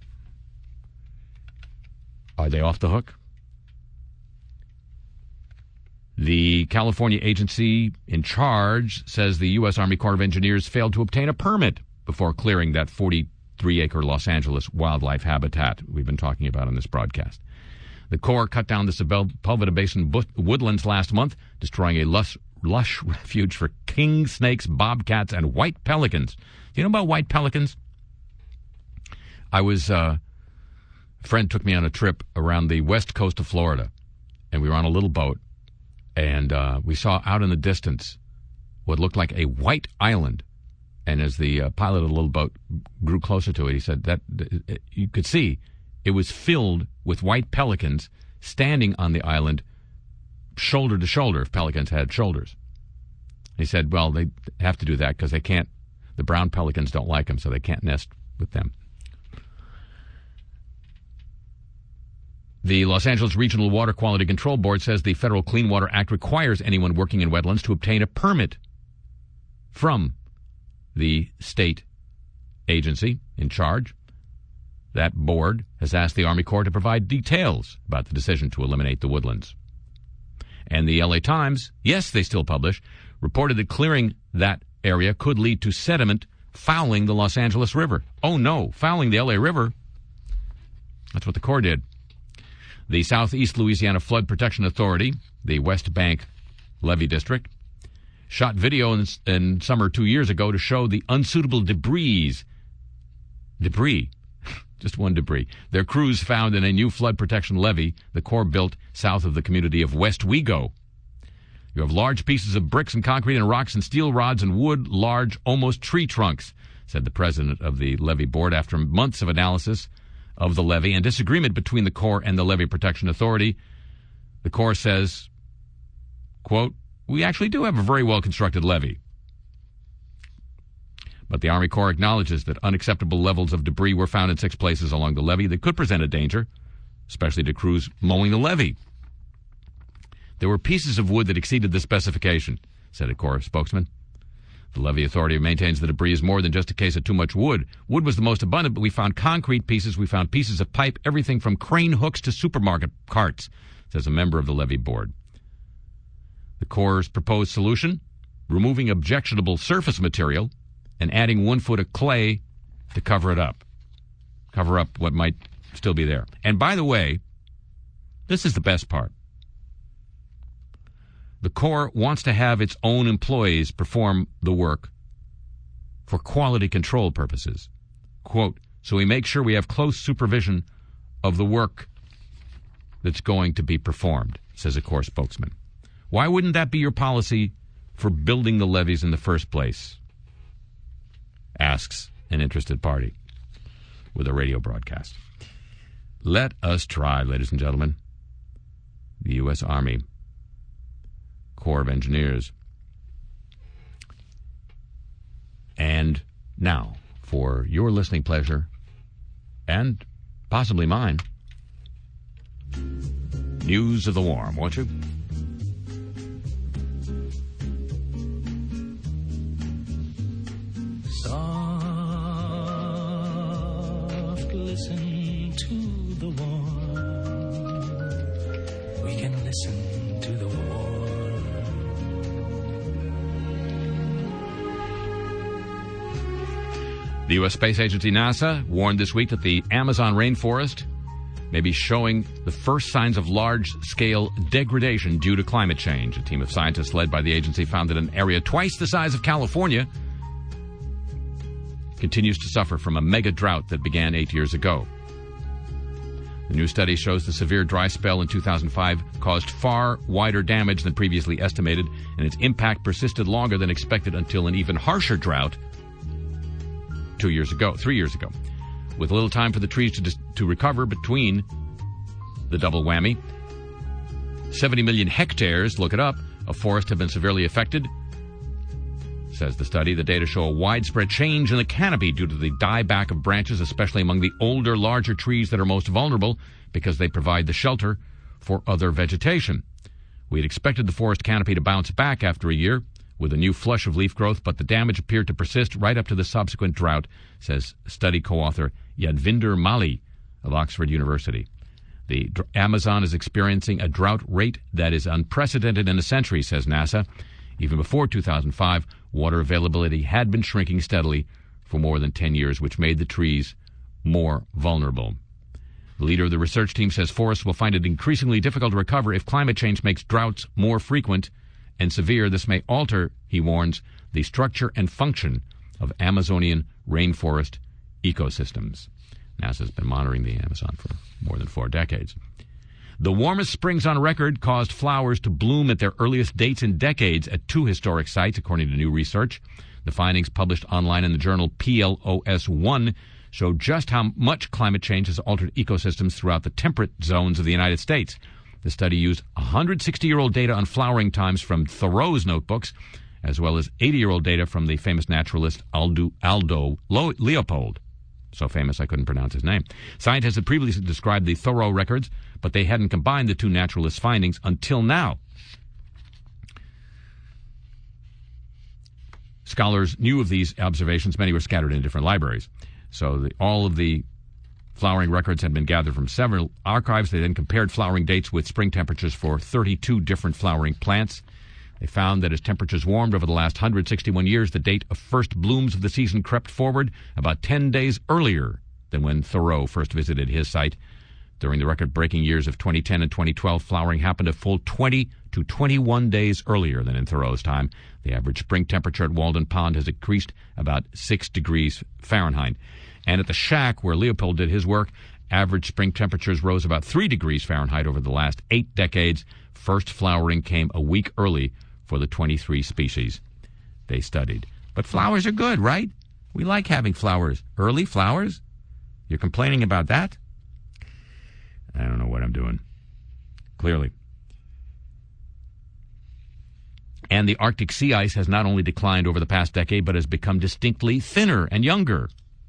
are they off the hook? The California agency in charge says the U S. Army Corps of Engineers failed to obtain a permit before clearing that forty-three acre Los Angeles wildlife habitat we've been talking about on this broadcast. The Corps cut down the Sepulveda Basin woodlands last month, destroying a lush, lush refuge for king snakes, bobcats, and white pelicans. Do you know about white pelicans? I was, uh, a friend took me on a trip around the west coast of Florida, and we were on a little boat, and uh, we saw out in the distance what looked like a white island. And as the uh, pilot of the little boat grew closer to it, he said that uh, you could see it was filled with white pelicans standing on the island shoulder to shoulder, if pelicans had shoulders. He said, well, they have to do that because they can't, the brown pelicans don't like them, so they can't nest with them. The Los Angeles Regional Water Quality Control Board says the Federal Clean Water Act requires anyone working in wetlands to obtain a permit from the state agency in charge. That board has asked the Army Corps to provide details about the decision to eliminate the woodlands. And the L A Times, yes, they still publish, reported that clearing that area could lead to sediment fouling the Los Angeles River. Oh, no, fouling the L A River. That's what the Corps did. The Southeast Louisiana Flood Protection Authority, the West Bank Levee District, shot video in, in summer two years ago to show the unsuitable debris, debris, just one debris, their crews found in a new flood protection levee the Corps built south of the community of West Wego. You have large pieces of bricks and concrete and rocks and steel rods and wood, large, almost tree trunks, said the president of the levee board after months of analysis of the levee and disagreement between the Corps and the Levee Protection Authority. The Corps says, quote, we actually do have a very well-constructed levee. But the Army Corps acknowledges that unacceptable levels of debris were found in six places along the levee that could present a danger, especially to crews mowing the levee. There were pieces of wood that exceeded the specification, said a Corps spokesman. The Levee Authority maintains the debris is more than just a case of too much wood. Wood was the most abundant, but we found concrete pieces, we found pieces of pipe, everything from crane hooks to supermarket carts, says a member of the levee board. The Corps' proposed solution, removing objectionable surface material and adding one foot of clay to cover it up. Cover up what might still be there. And by the way, this is the best part. The Corps wants to have its own employees perform the work for quality control purposes. Quote, so we make sure we have close supervision of the work that's going to be performed, says a Corps spokesman. Why wouldn't that be your policy for building the levees in the first place? Asks an interested party with a radio broadcast. Let us try, ladies and gentlemen. The U S. Army Corps of Engineers. And now, for your listening pleasure, and possibly mine, news of the warm, won't you? Soft, listen to the warm. We can listen to the warm. The U S. Space Agency NASA warned this week that the Amazon rainforest may be showing the first signs of large-scale degradation due to climate change. A team of scientists led by the agency found that an area twice the size of California continues to suffer from a mega drought that began eight years ago. The new study shows the severe dry spell in two thousand five caused far wider damage than previously estimated, and its impact persisted longer than expected until an even harsher drought two years ago, three years ago. With little time for the trees to dis- to recover between the double whammy, seventy million hectares, look it up, of forest have been severely affected, says the study. The data show a widespread change in the canopy due to the dieback of branches, especially among the older, larger trees that are most vulnerable because they provide the shelter for other vegetation. We had expected the forest canopy to bounce back after a year, with a new flush of leaf growth, but the damage appeared to persist right up to the subsequent drought, says study co-author Yadvinder Mali of Oxford University. The Amazon is experiencing a drought rate that is unprecedented in a century, says NASA. Even before two thousand five, water availability had been shrinking steadily for more than ten years, which made the trees more vulnerable. The leader of the research team says forests will find it increasingly difficult to recover if climate change makes droughts more frequent and severe. This may alter, he warns, the structure and function of Amazonian rainforest ecosystems. NASA's been monitoring the Amazon for more than four decades. The warmest springs on record caused flowers to bloom at their earliest dates in decades at two historic sites, according to new research. The findings, published online in the journal P L O S one, show just how much climate change has altered ecosystems throughout the temperate zones of the United States. The study used one hundred sixty-year-old data on flowering times from Thoreau's notebooks, as well as eighty-year-old data from the famous naturalist Aldo, Aldo Leopold. So famous I couldn't pronounce his name. Scientists had previously described the Thoreau records, but they hadn't combined the two naturalists' findings until now. Scholars knew of these observations. Many were scattered in different libraries. So the, all of the flowering records had been gathered from several archives. They then compared flowering dates with spring temperatures for thirty-two different flowering plants. They found that as temperatures warmed over the last one hundred sixty-one years, the date of first blooms of the season crept forward about ten days earlier than when Thoreau first visited his site. During the record-breaking years of twenty ten and twenty twelve, flowering happened a full twenty to twenty-one days earlier than in Thoreau's time. The average spring temperature at Walden Pond has increased about six degrees Fahrenheit. And at the shack where Leopold did his work, average spring temperatures rose about three degrees Fahrenheit over the last eight decades. First flowering came a week early for the twenty-three species they studied. But flowers are good, right? We like having flowers. Early flowers? You're complaining about that? I don't know what I'm doing. Clearly. And the Arctic sea ice has not only declined over the past decade, but has become distinctly thinner and younger.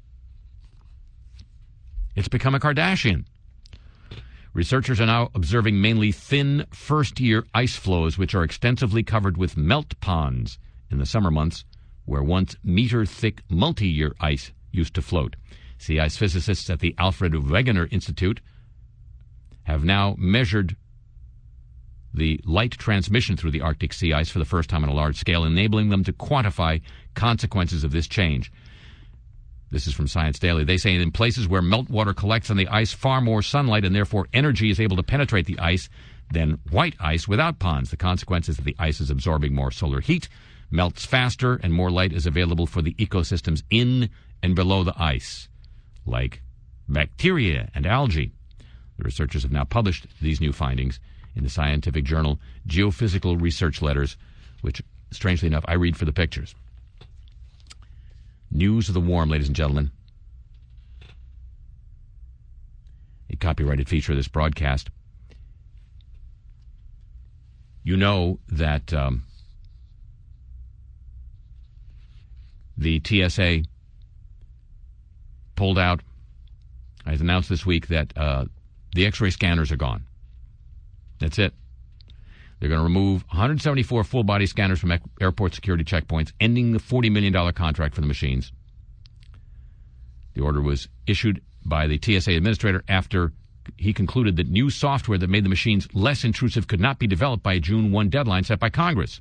It's become a Kardashian. Researchers are now observing mainly thin first-year ice floes, which are extensively covered with melt ponds in the summer months, where once meter-thick multi-year ice used to float. Sea ice physicists at the Alfred Wegener Institute have now measured the light transmission through the Arctic sea ice for the first time on a large scale, enabling them to quantify consequences of this change. This is from Science Daily. They say in places where meltwater collects on the ice, far more sunlight and therefore energy is able to penetrate the ice than white ice without ponds. The consequence is that the ice is absorbing more solar heat, melts faster, and more light is available for the ecosystems in and below the ice, like bacteria and algae. The researchers have now published these new findings in the scientific journal Geophysical Research Letters, which, strangely enough, I read for the pictures. News of the warm, ladies and gentlemen. A copyrighted feature of this broadcast. You know that um, the T S A pulled out, has announced this week that uh, the X-ray scanners are gone. That's it. They're going to remove one hundred seventy-four full-body scanners from airport security checkpoints, ending the forty million dollars contract for the machines. The order was issued by the T S A administrator after he concluded that new software that made the machines less intrusive could not be developed by a June first deadline set by Congress.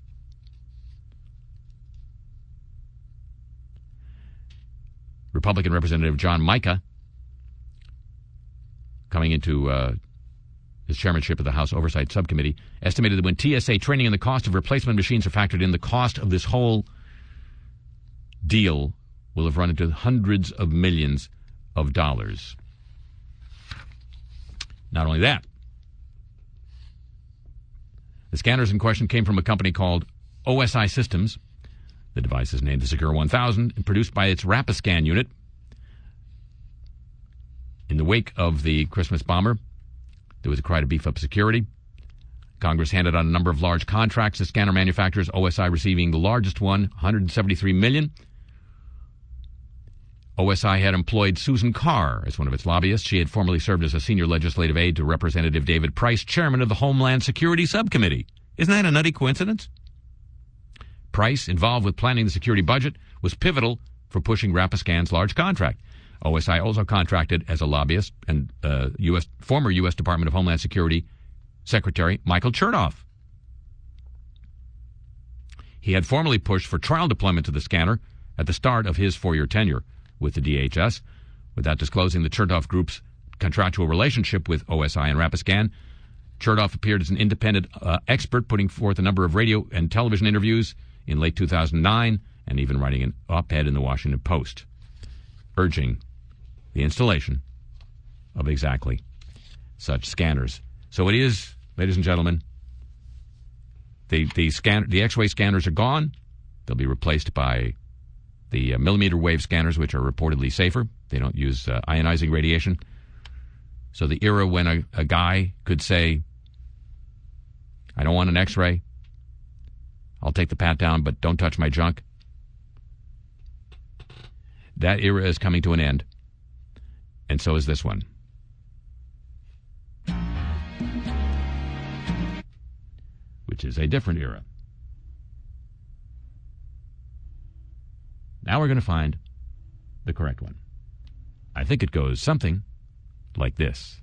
Republican Representative John Mica, coming into uh, his chairmanship of the House Oversight Subcommittee, estimated that when T S A training and the cost of replacement machines are factored in, the cost of this whole deal will have run into hundreds of millions of dollars. Not only that, the scanners in question came from a company called O S I Systems. The device is named the Secure one thousand and produced by its Rapiscan unit. In the wake of the Christmas bomber, there was a cry to beef up security. Congress handed out a number of large contracts to scanner manufacturers, O S I receiving the largest one, one hundred seventy-three million dollars. O S I had employed Susan Carr as one of its lobbyists. She had formerly served as a senior legislative aide to Representative David Price, chairman of the Homeland Security Subcommittee. Isn't that a nutty coincidence? Price, involved with planning the security budget, was pivotal for pushing Rapiscan's large contract. O S I also contracted as a lobbyist and uh, U S former U S Department of Homeland Security Secretary Michael Chertoff. He had formally pushed for trial deployment to the scanner at the start of his four-year tenure with the D H S, without disclosing the Chertoff Group's contractual relationship with O S I and Rapiscan. Chertoff appeared as an independent uh, expert, putting forth a number of radio and television interviews in late two thousand nine, and even writing an op-ed in the Washington Post, urging the installation of exactly such scanners. So it is, ladies and gentlemen, the the scan the X-ray scanners are gone. They'll be replaced by the uh, millimeter wave scanners, which are reportedly safer. They don't use uh, ionizing radiation. So the era when a, a guy could say, I don't want an X-ray, I'll take the pat down, but don't touch my junk. That era is coming to an end. And so is this one. Which is a different era. Now we're going to find the correct one. I think it goes something like this.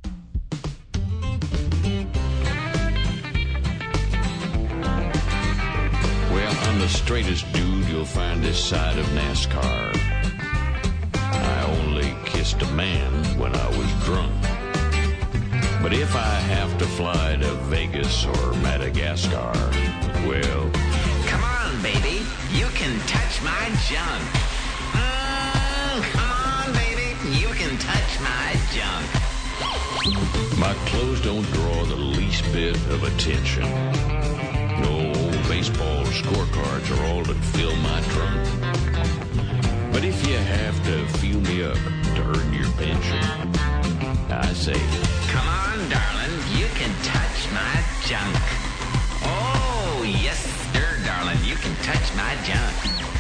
Well, I'm the straightest dude you'll find this side of NASCAR. I only kissed a man when I was drunk. But if I have to fly to Vegas or Madagascar, well... Come on, baby. You can touch my junk. Mm, come on, baby. You can touch my junk. My clothes don't draw the least bit of attention. No old baseball scorecards are all that fill my trunk. But if you have to feel me up to earn your pension, I say, come on, darling, you can touch my junk. Oh, yes, sir, darling, you can touch my junk.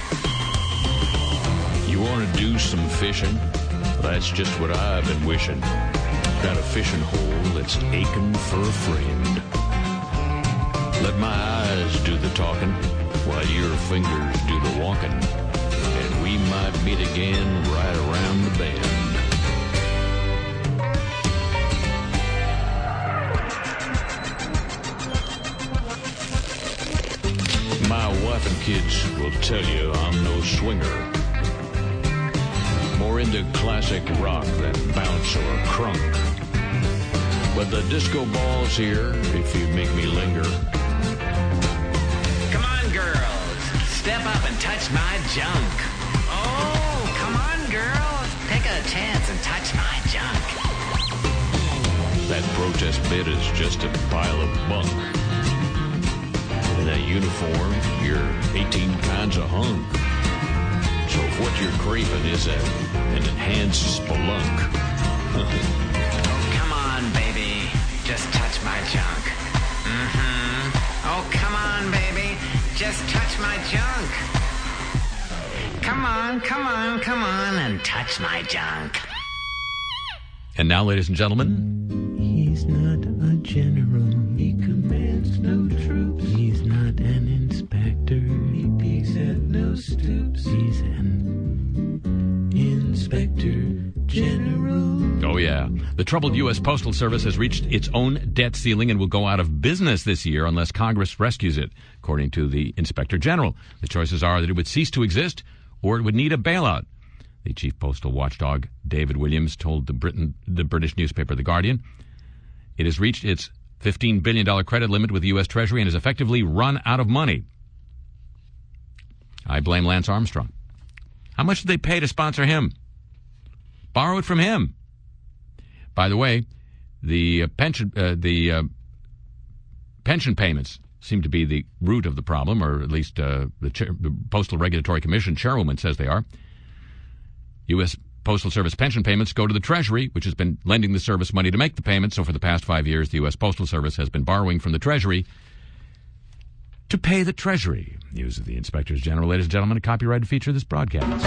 You want to do some fishing? That's just what I've been wishing. Got a fishing hole that's aching for a friend. Let my eyes do the talking while your fingers do the walking. And we might meet again right around the bend. My wife and kids will tell you I'm no swinger. More into classic rock than bounce or crunk. But the disco ball's here if you make me linger. Come on, girls. Step up and touch my junk. Oh, come on, girls. Take a chance and touch my junk. That protest bid is just a pile of bunk. In that uniform, you're eighteen kinds of hunk. So if what you're craving is a, an enhanced spelunk. Oh, come on, baby. Just touch my junk. Mm-hmm. Oh, come on, baby. Just touch my junk. Come on, come on, come on, and touch my junk. And now, ladies and gentlemen, he's not a general. He commands no troops. He's not an inspector. He peeks at no stoops. He's an inspector general. oh yeah, the troubled U S Postal Service has reached its own debt ceiling and will go out of business this year unless Congress rescues it, according to the Inspector General. The choices are that it would cease to exist or it would need a bailout. The chief postal watchdog, David Williams, told the, Britain, the British newspaper The Guardian, it has reached its fifteen billion dollars credit limit with the U S Treasury and has effectively run out of money. I blame Lance Armstrong. How much did they pay to sponsor him? Borrow it from him. By the way, the uh, pension uh, the uh, pension payments seem to be the root of the problem, or at least uh, the, chair, the Postal Regulatory Commission chairwoman says they are. U S Postal Service pension payments go to the Treasury, which has been lending the service money to make the payments. So for the past five years, the U S Postal Service has been borrowing from the Treasury to pay the Treasury. News of the Inspectors General, ladies and gentlemen, a copyrighted feature of this broadcast.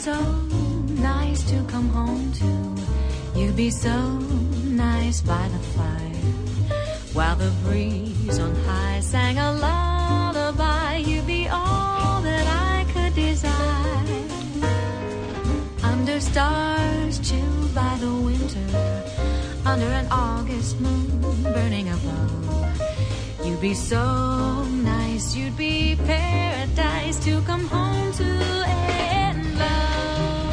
so nice to come home to. You'd be so nice by the fire, while the breeze on high sang a lullaby. You'd be all that I could desire. Under stars chilled by the winter, under an August moon burning above. You'd be so nice, you'd be paradise to come home to and love.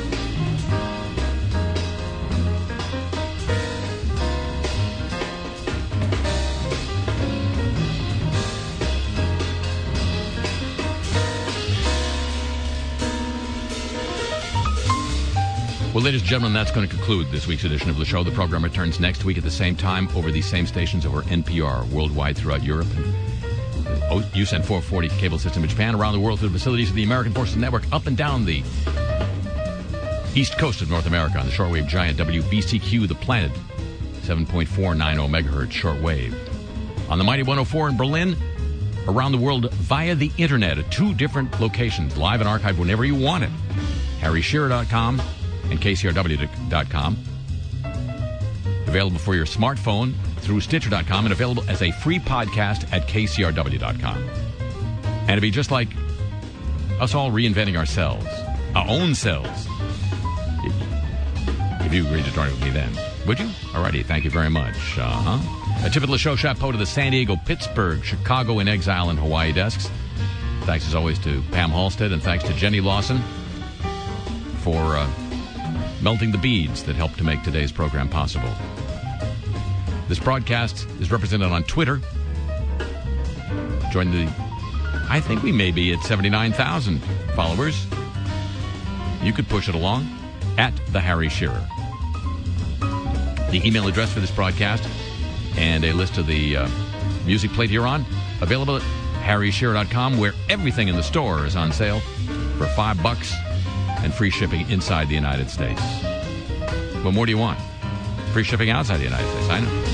Well, ladies and gentlemen, that's going to conclude this week's edition of the show. The program returns next week at the same time over these same stations over N P R worldwide throughout Europe and U S N four forty cable system in Japan, around the world through the facilities of the American Forces Network, up and down the east coast of North America on the shortwave giant W B C Q, The Planet, seven point four nine zero megahertz shortwave. On the mighty one oh four in Berlin, around the world via the internet at two different locations, live and archived whenever you want it. Harry Shearer dot com and K C R W dot com. Available for your smartphone through Stitcher dot com and available as a free podcast at K C R W dot com. And it'd be just like us all reinventing ourselves, our own selves. If you agreed to join with me then, would you? Alrighty, thank you very much. Uh-huh. A tip of the show chapeau to the San Diego, Pittsburgh, Chicago, In Exile, and Hawaii desks. Thanks as always to Pam Halstead, and thanks to Jenny Lawson for uh, melting the beads that helped to make today's program possible. This broadcast is represented on Twitter. Join the, I think we may be at seventy-nine thousand followers. You could push it along at The Harry Shearer. The email address for this broadcast and a list of the uh, music played here on, available at Harry Shearer dot com, where everything in the store is on sale for five bucks and free shipping inside the United States. What more do you want? Free shipping outside the United States, I know.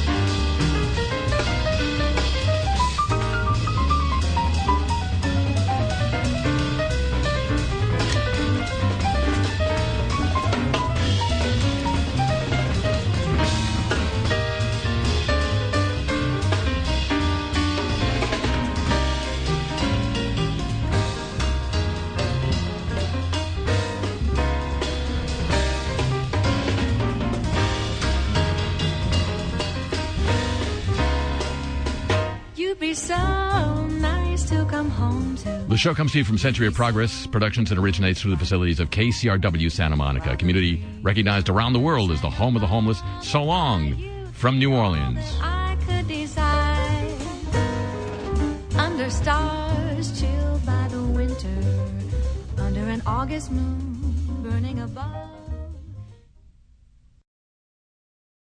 The show comes to you from Century of Progress Productions and originates through the facilities of K C R W Santa Monica, a community recognized around the world as the home of the homeless. So long from New Orleans. I could decide under stars chilled by the winter, under an August moon burning above.